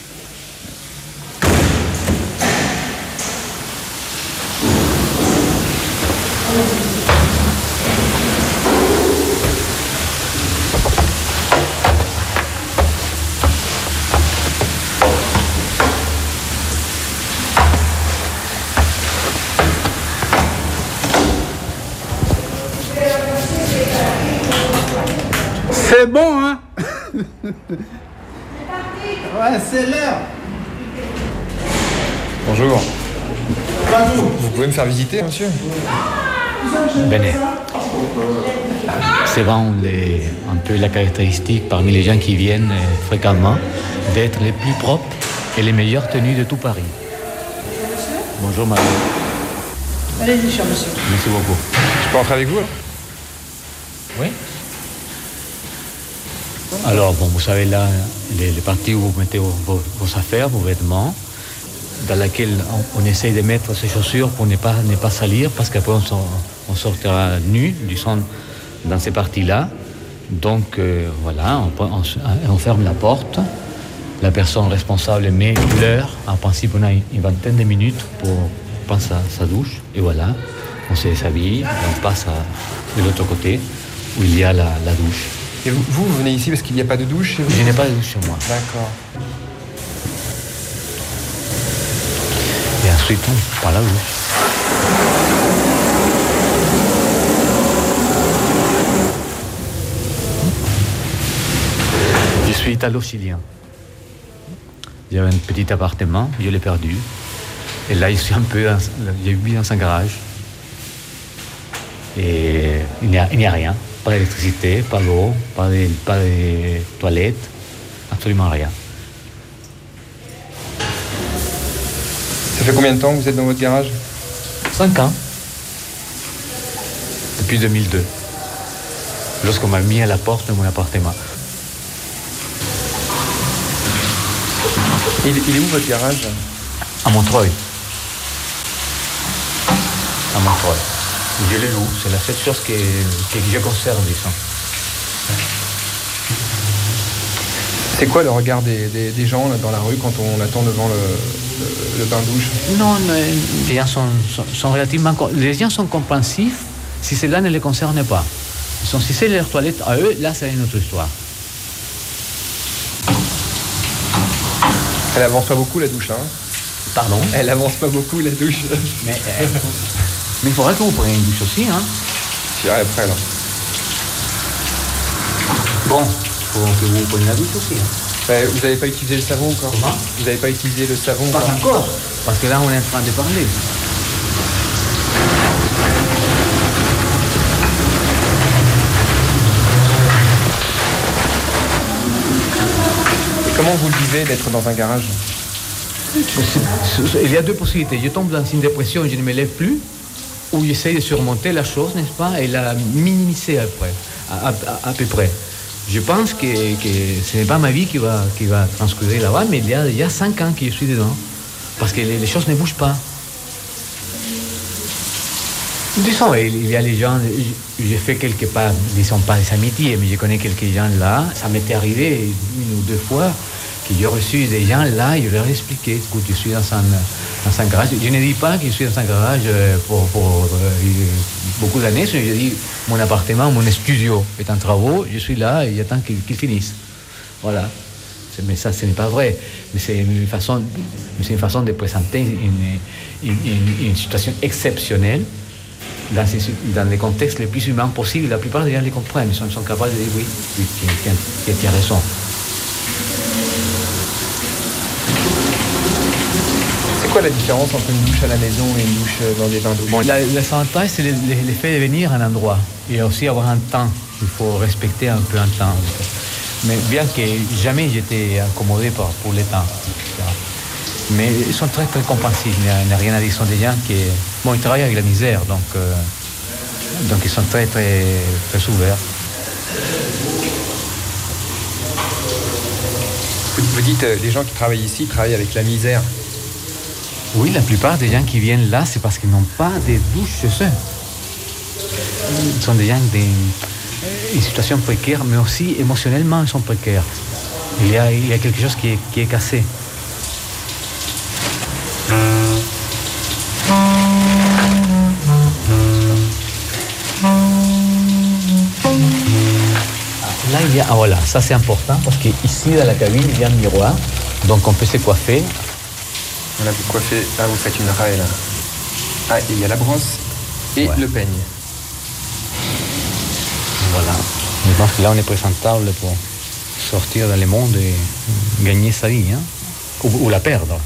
C'est bon, hein? Ouais, c'est l'heure. Bonjour. Vous pouvez me faire visiter, monsieur? Venez. C'est vraiment les, un peu la caractéristique parmi les gens qui viennent euh, fréquemment d'être les plus propres et les meilleures tenues de tout Paris. Bonjour, madame. Allez-y, cher monsieur. Merci beaucoup. Je peux entrer avec vous, alors? Oui. Alors, bon, vous savez là, les, les parties où vous mettez vos, vos, vos affaires, vos vêtements, dans laquelle on, on essaye de mettre ces chaussures pour ne pas, ne pas salir, parce qu'après on, sort, on sortira nu du sang dans ces parties-là. Donc, euh, voilà, on, on, on ferme la porte. La personne responsable met l'heure. En principe, on a une, une vingtaine de minutes pour prendre sa, sa douche. Et voilà, on se déshabille, on passe à, de l'autre côté, où il y a la, la douche. Et vous, vous, vous venez ici parce qu'il n'y a pas de douche chez vous? Je n'ai pas de douche chez moi. D'accord. Et ensuite, on prend la douche. Je suis italo-chilien. J'avais un petit appartement, je l'ai perdu. Et là, je suis un peu... J'ai vu dans un garage. Et il n'y a, il n'y a rien. Pas d'électricité, pas d'eau, pas de, pas de toilettes, absolument rien. Ça fait combien de temps que vous êtes dans votre garage? Cinq ans. Depuis deux mille deux. lorsqu'on m'a mis à la porte de mon appartement. Il, il est où votre garage? À Montreuil. À Montreuil. Je le loue, c'est la seule chose que, que je conserve, disons. C'est quoi le regard des, des, des gens là, dans la rue quand on attend devant le, le, le bain-douche? Non, non, les gens sont, sont, sont relativement... Les gens sont compréhensifs si cela ne les concerne pas. Ils sont, si c'est leur toilette à eux, là, c'est une autre histoire. Elle avance pas beaucoup, la douche, hein? Pardon? Elle avance pas beaucoup, la douche. Mais, euh, mais il faudrait que vous preniez une douche aussi, hein? J'irai après, alors. Bon, il faut que vous preniez la douche aussi, hein? Euh, vous n'avez pas utilisé le savon encore? Comment? Vous n'avez pas utilisé le savon Pas encore? encore, parce que là, on est en train de parler. Comment vous le vivez d'être dans un garage? Il y a deux possibilités. Je tombe dans une dépression et je ne me lève plus, ou j'essaie de surmonter la chose, n'est-ce pas, et la minimiser après, à, à, à peu près. Je pense que, que ce n'est pas ma vie qui va, qui va transcourir là-bas, mais il y, a, il y a cinq ans que je suis dedans, parce que les, les choses ne bougent pas. Disons, il y a les gens, j'ai fait quelques pas, disons pas des amitiés, mais je connais quelques gens là. Ça m'était arrivé une ou deux fois que j'ai reçu des gens là et je leur ai expliqué, écoute, je suis dans un, dans un garage. Je ne dis pas que je suis dans un garage pour, pour euh, beaucoup d'années, je dis mon appartement, mon studio est en travaux, je suis là et j'attends qu'il, qu'il finisse. Voilà. Mais ça, ce n'est pas vrai. Mais c'est une façon, c'est une façon de présenter une, une, une, une situation exceptionnelle. Dans, ces, dans les contextes les plus humains possibles, la plupart des gens les comprennent, ils sont, sont capables de dire oui, oui, tu, tu, tu as raison. C'est quoi la différence entre une douche à la maison et une douche dans des bains douches? Bon, l'avantage, c'est l'effet de venir à un endroit et aussi avoir un temps. Il faut respecter un peu un temps. Mais bien que jamais j'étais accommodé par, pour le temps. Mais ils sont très, très compréhensifs. Il n'y a, a rien à dire. Ils sont des gens qui... Bon, ils travaillent avec la misère, donc, euh, donc ils sont très, très, très ouverts. Vous, vous dites, euh, les gens qui travaillent ici travaillent avec la misère. Oui, la plupart des gens qui viennent là, c'est parce qu'ils n'ont pas de douche chez eux. Ils sont des gens d'une situation précaire, mais aussi émotionnellement, ils sont précaires. Il y a, il y a quelque chose qui est, qui est cassé. Là, il y a, ah, voilà, ça c'est important parce qu'ici dans la cabine, il y a un miroir, donc on peut se coiffer. Voilà, vous coiffez, là vous faites une raille là. Ah, il y a la brosse et ouais. Le peigne. Voilà, je pense que là on est présentable pour sortir dans le monde et gagner sa vie, hein, ou, ou la perdre.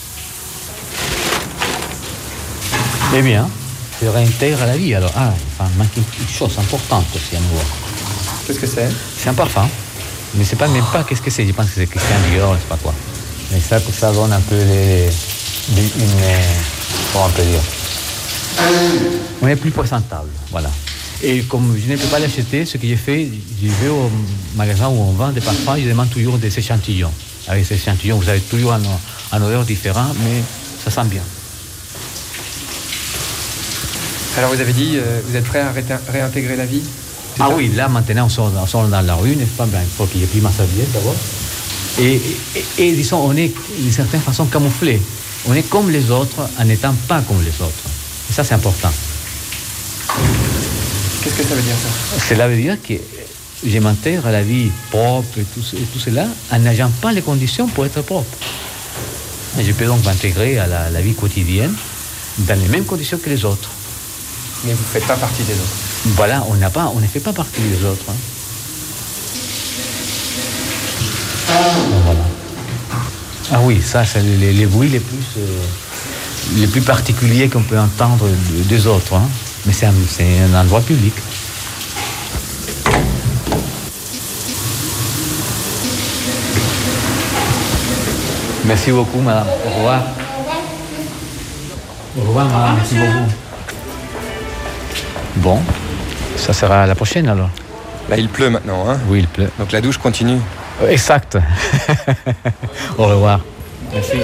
Eh bien, je réintègre à la vie alors. Ah, enfin, il manque une chose importante aussi à nouveau. Qu'est-ce que c'est? C'est un parfum. Mais c'est pas même pas qu'est-ce que c'est. Je pense que c'est Christian Dior, je sais pas quoi. Mais ça, ça donne un peu des, des, une... Comment on peut dire? On est plus présentable, voilà. Et comme je ne peux pas l'acheter, ce que j'ai fait, je vais au magasin où on vend des parfums, je demande toujours des échantillons. Avec ces échantillons, vous avez toujours un, un odeur différent, mais ça sent bien. Alors vous avez dit, euh, vous êtes prêt à ré- réintégrer la vie? Ah oui, là maintenant on sort, on sort dans la rue, n'est-ce pas? Ben, il faut qu'il y ait pris ma serviette d'abord. Et, et, et disons, on est d'une certaine façon camouflé. On est comme les autres en n'étant pas comme les autres. Et ça, c'est important. Qu'est-ce que ça veut dire, ça? Cela veut dire que je m'intègre à la vie propre et tout, et tout cela en n'ayant pas les conditions pour être propre. Et je peux donc m'intégrer à la, la vie quotidienne dans les mêmes conditions que les autres. Mais vous ne faites pas partie des autres. Voilà, on n'a pas, on ne fait pas partie des autres. Hein. Voilà. Ah oui, ça, c'est les, les bruits les plus, euh, les plus particuliers qu'on peut entendre des autres. Hein. Mais c'est un, c'est un endroit public. Merci beaucoup, madame. Au revoir. Au revoir, madame. Merci beaucoup. Bon, ça sera à la prochaine alors. Là, il pleut maintenant, hein? Oui, il pleut. Donc la douche continue. Exact. Au revoir. Merci.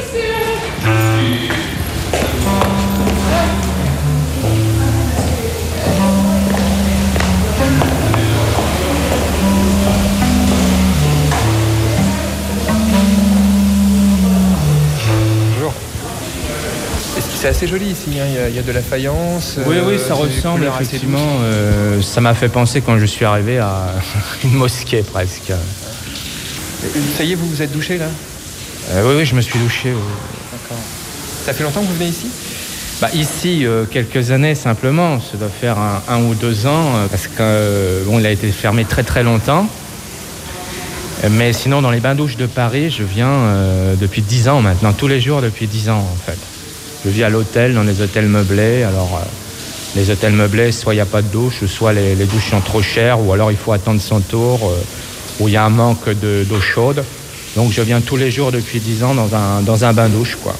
C'est assez joli ici, hein. il, y a, il y a de la faïence. Oui, euh, oui, ça ressemble effectivement. Euh, ça m'a fait penser quand je suis arrivé à une mosquée presque. Ça y est, vous vous êtes douché là? euh, Oui, oui, je me suis douché. Oui. D'accord. Ça fait longtemps que vous venez ici? Bah, ici, euh, quelques années simplement. Ça doit faire un, un ou deux ans, euh, parce qu'il euh, bon, a été fermé très très longtemps. Mais sinon, dans les bains-douches de Paris, je viens euh, depuis dix ans maintenant, tous les jours depuis dix ans en fait. Je vis à l'hôtel, dans les hôtels meublés. Alors, euh, les hôtels meublés, soit il n'y a pas de douche, soit les, les douches sont trop chères, ou alors il faut attendre son tour, euh, ou il y a un manque de, d'eau chaude. Donc, je viens tous les jours depuis dix ans dans un, dans un bain-douche, quoi.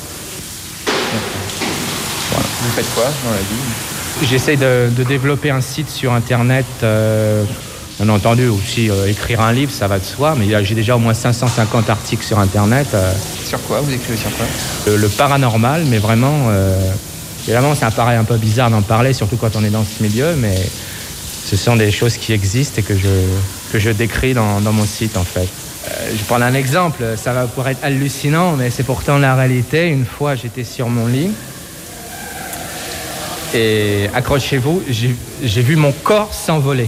Voilà. Vous faites quoi dans la vie? J'essaie de, de développer un site sur Internet. Euh, bien entendu, aussi euh, écrire un livre, ça va de soi, mais j'ai déjà au moins cinq cent cinquante articles sur Internet. Euh, sur quoi? Vous écrivez sur quoi? le, le paranormal, mais vraiment, euh, évidemment, ça paraît un peu bizarre d'en parler, surtout quand on est dans ce milieu, mais ce sont des choses qui existent et que je, que je décris dans, dans mon site, en fait. Euh, je prends un exemple, ça va pouvoir être hallucinant, mais c'est pourtant la réalité. Une fois, j'étais sur mon lit, et accrochez-vous, j'ai, j'ai vu mon corps s'envoler.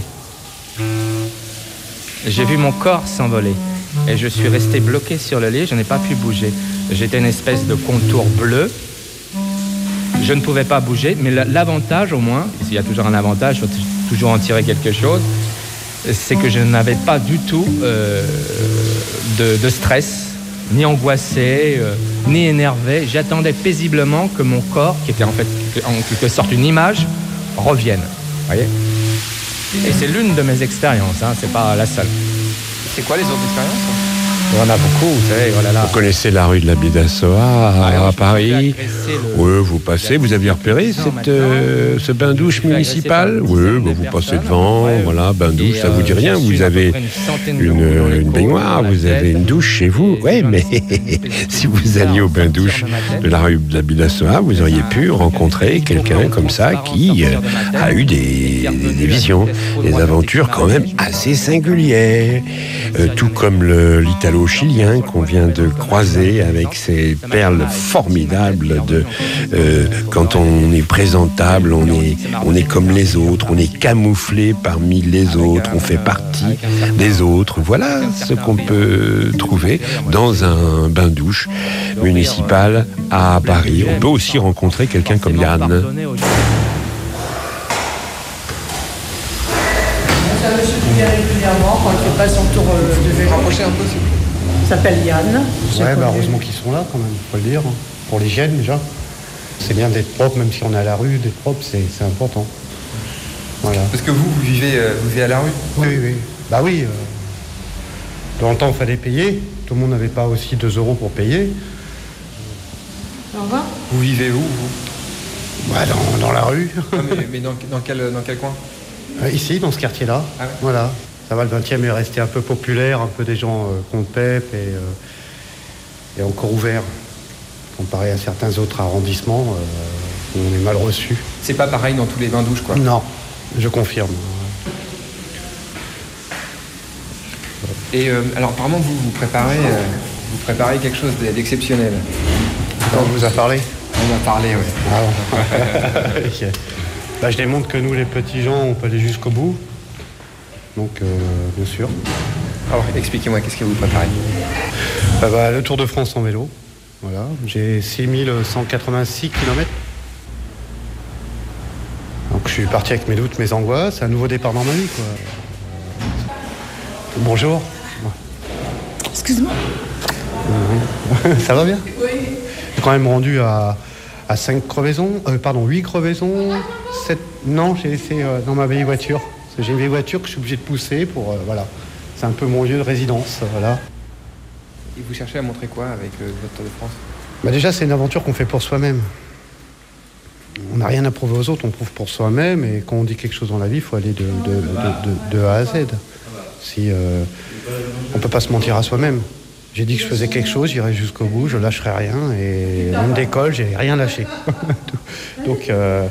J'ai vu mon corps s'envoler et je suis resté bloqué sur le lit, je n'ai pas pu bouger. J'étais une espèce de contour bleu. Je ne pouvais pas bouger, mais l'avantage au moins, il y a toujours un avantage, il faut toujours en tirer quelque chose, c'est que je n'avais pas du tout euh, de, de stress, ni angoissé, euh, ni énervé. J'attendais paisiblement que mon corps, qui était en fait en quelque sorte une image, revienne. Vous voyez ? Et c'est l'une de mes expériences, hein, c'est pas la seule. C'est quoi les autres expériences? Il y en a beaucoup, vous savez, oh là là. Vous connaissez la rue de la Bidassoa à, à Paris? Oui, vous passez, vous aviez repéré cette, euh, ce bain-douche municipal? Oui, bah, vous passez devant, voilà, bain-douche, ça vous dit rien? Vous avez une, une baignoire, vous avez une douche chez vous? Oui, mais si vous alliez au bain-douche de la rue de la Bidassoa, vous auriez pu rencontrer quelqu'un comme ça qui euh, a eu des, des, des visions, des aventures quand même assez singulières, euh, tout comme le, l'italo-chilien qu'on vient de croiser avec ces perles formidables de euh, quand on est présentable, on est, on est comme les autres, on est camouflé parmi les autres, on fait partie des autres. Voilà ce qu'on peut trouver dans un bain-douche municipal à Paris. On peut aussi rencontrer quelqu'un comme Yann. C'est un monsieur qui vient régulièrement quand il passe son tour de vélo. Rapprochez un peu, s'il vous plaît. Il s'appelle Yann. Ouais, bah heureusement qu'ils sont là quand même, faut le dire, pour l'hygiène déjà. C'est bien d'être propre, même si on est à la rue, d'être propre, c'est, c'est important. Voilà. Parce que vous, vous vivez, euh, vous vivez à la rue? Oui, oui, oui. Bah oui. Euh, dans le temps, il fallait payer. Tout le monde n'avait pas aussi deux euros pour payer. Au revoir. Vous vivez où, vous? Bah dans, dans la rue. Non, mais mais dans, dans, quel, dans quel coin? euh, Ici, dans ce quartier-là. Ah ouais. Voilà. Ça va, le vingtième est resté un peu populaire, un peu des gens euh, compte pep et, euh, et encore ouvert. Comparé à certains autres arrondissements, euh, où on est mal reçu. C'est pas pareil dans tous les bains-douches, quoi? Non, je confirme. Et euh, alors, apparemment, vous, vous, préparez, euh, vous préparez quelque chose d'exceptionnel. On vous a parlé? On m'a parlé, oui. Ah bon. Okay. Bah, je démontre que nous, les petits gens, on peut aller jusqu'au bout. Donc, euh, bien sûr. Alors, expliquez-moi, qu'est-ce que vous préparez? bah, bah, Le Tour de France en vélo. Voilà, j'ai six mille cent quatre-vingt-six kilomètres. Donc je suis parti avec mes doutes, mes angoisses, un nouveau départ dans ma vie, quoi. Bonjour. Excuse-moi. Mmh. Ça va bien? Oui. J'ai quand même rendu à, à cinq crevaisons, euh, pardon, huit crevaisons, sept... Non, j'ai laissé euh, dans ma vieille voiture. Parce que j'ai une vieille voiture que je suis obligé de pousser pour... Euh, voilà. C'est un peu mon lieu de résidence, voilà. Et vous cherchez à montrer quoi avec euh, votre Tour de France? Bah déjà, c'est une aventure qu'on fait pour soi-même. On n'a rien à prouver aux autres, on prouve pour soi-même. Et quand on dit quelque chose dans la vie, il faut aller de, de, de, de, de A à Z. Si euh, on peut pas se mentir à soi-même. J'ai dit que je faisais quelque chose, j'irais jusqu'au bout, je lâcherais rien, et même d'école, j'ai rien lâché. Donc, euh,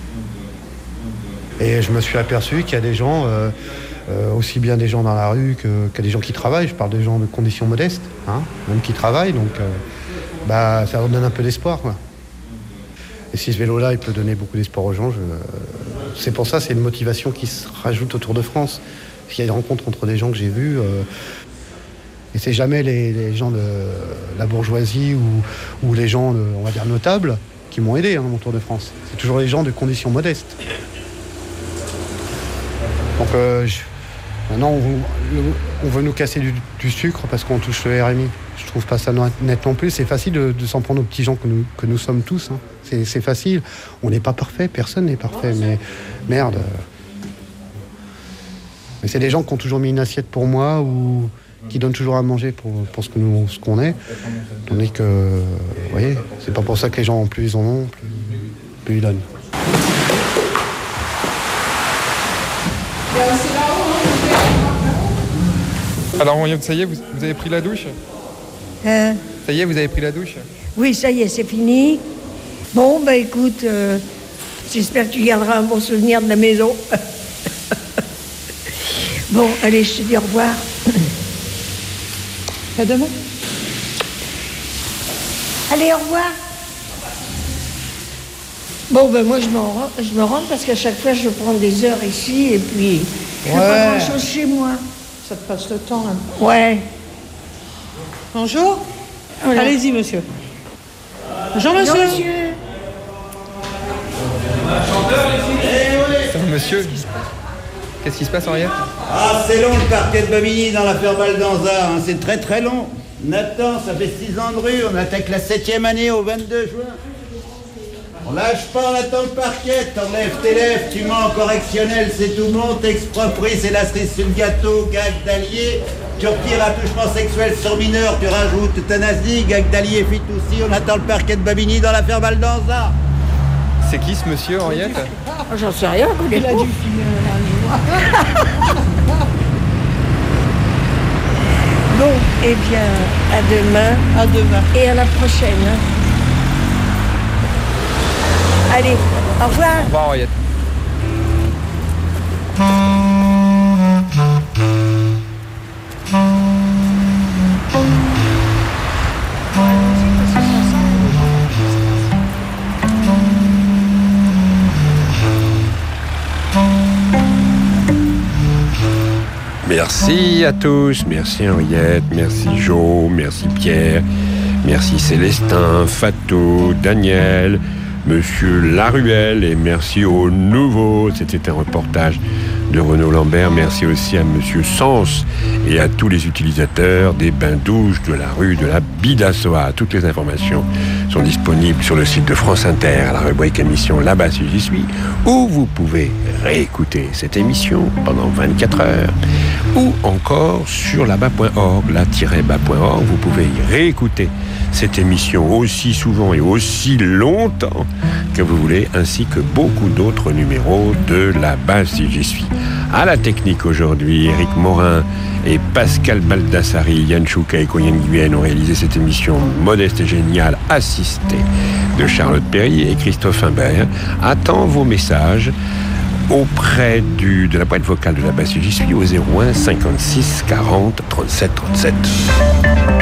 et je me suis aperçu qu'il y a des gens, euh, euh, aussi bien des gens dans la rue que, que des gens qui travaillent. Je parle des gens de conditions modestes, hein, même qui travaillent, donc euh, bah, ça leur donne un peu d'espoir, quoi. Et si ce vélo-là, il peut donner beaucoup d'espoir aux gens, je, euh, c'est pour ça, c'est une motivation qui se rajoute au Tour de France. Parce qu'il y a des rencontres entre des gens que j'ai vus. Euh, Et c'est jamais les, les gens de la bourgeoisie ou, ou les gens, de, on va dire, notables qui m'ont aidé, hein, mon Tour de France. C'est toujours les gens de conditions modestes. Donc euh, je, maintenant, on, on veut nous casser du, du sucre parce qu'on touche le R M I. Je trouve pas ça net non plus. C'est facile de, de s'en prendre aux petits gens que nous, que nous sommes tous. Hein. C'est, c'est facile. On n'est pas parfait, personne n'est parfait. Mais merde. Mais c'est des gens qui ont toujours mis une assiette pour moi ou qui donnent toujours à manger pour, pour ce, que nous, ce qu'on est. Tandis que, vous voyez, c'est pas pour ça que les gens, plus ils en ont, plus, plus ils donnent. Alors, ça y est, vous, vous avez pris la douche Hein? Ça y est, vous avez pris la douche? Oui, ça y est, c'est fini. Bon, bah écoute, euh, j'espère que tu garderas un bon souvenir de la maison. Bon, allez, je te dis au revoir. À demain. Allez, au revoir. Bon, ben moi, je, m'en, je me rends parce qu'à chaque fois, je prends des heures ici et puis je fais Ouais. pas grand-chose chez moi. Ça te passe le temps, hein. Ouais. Bonjour. Voilà. Allez-y, monsieur. Bonjour, monsieur. Bonjour, monsieur. Ça va, monsieur? Qu'est-ce qui se passe, Henriette? Ah, c'est long le parquet de Bobigny dans l'affaire Baldanza, hein. C'est très très long. Nathan, ça fait six ans de rue, on attaque la septième année au vingt-deux juin. On lâche pas, on attend le parquet, t'enlèves tes lèvres, tu mens en correctionnel, c'est tout bon, t'expropries, c'est la cerise sur le gâteau, gag d'allié, tu retires attouchement sexuel sur mineur, tu rajoutes euthanasie, gag d'allié, fitoussi, on attend le parquet de Bobigny dans l'affaire Baldanza. C'est qui ce monsieur, Henriette? Oh, j'en sais rien, vous Il a dû finir un Bon, eh bien, à demain. À demain. Et à la prochaine. hein. Allez, au revoir. Au revoir, Henriette. Merci à tous, merci Henriette, merci Jo, merci Pierre, merci Célestin, Fatou, Daniel, Monsieur Laruelle et merci aux nouveaux. C'était un reportage de Renaud Lambert. Merci aussi à Monsieur Sens et à tous les utilisateurs des bains-douches de la rue de la Bidassoa. Toutes les informations sont disponibles sur le site de France Inter à la rubrique émission Là-bas si j'y suis, où vous pouvez réécouter cette émission pendant vingt-quatre heures, ou encore sur là-bas point org, là tiret bas point org, vous pouvez y réécouter cette émission aussi souvent et aussi longtemps que vous voulez, ainsi que beaucoup d'autres numéros de Là-bas si j'y suis. À la technique aujourd'hui, Éric Morin et Pascal Baldassari, Yann Chouka et Coyen Nguyen ont réalisé cette émission modeste et géniale, assistée de Charlotte Perry, et Christophe Imbert attend vos messages auprès du, de la boîte vocale de Là-bas si j'y suis au zéro un cinquante-six quarante trente-sept trente-sept.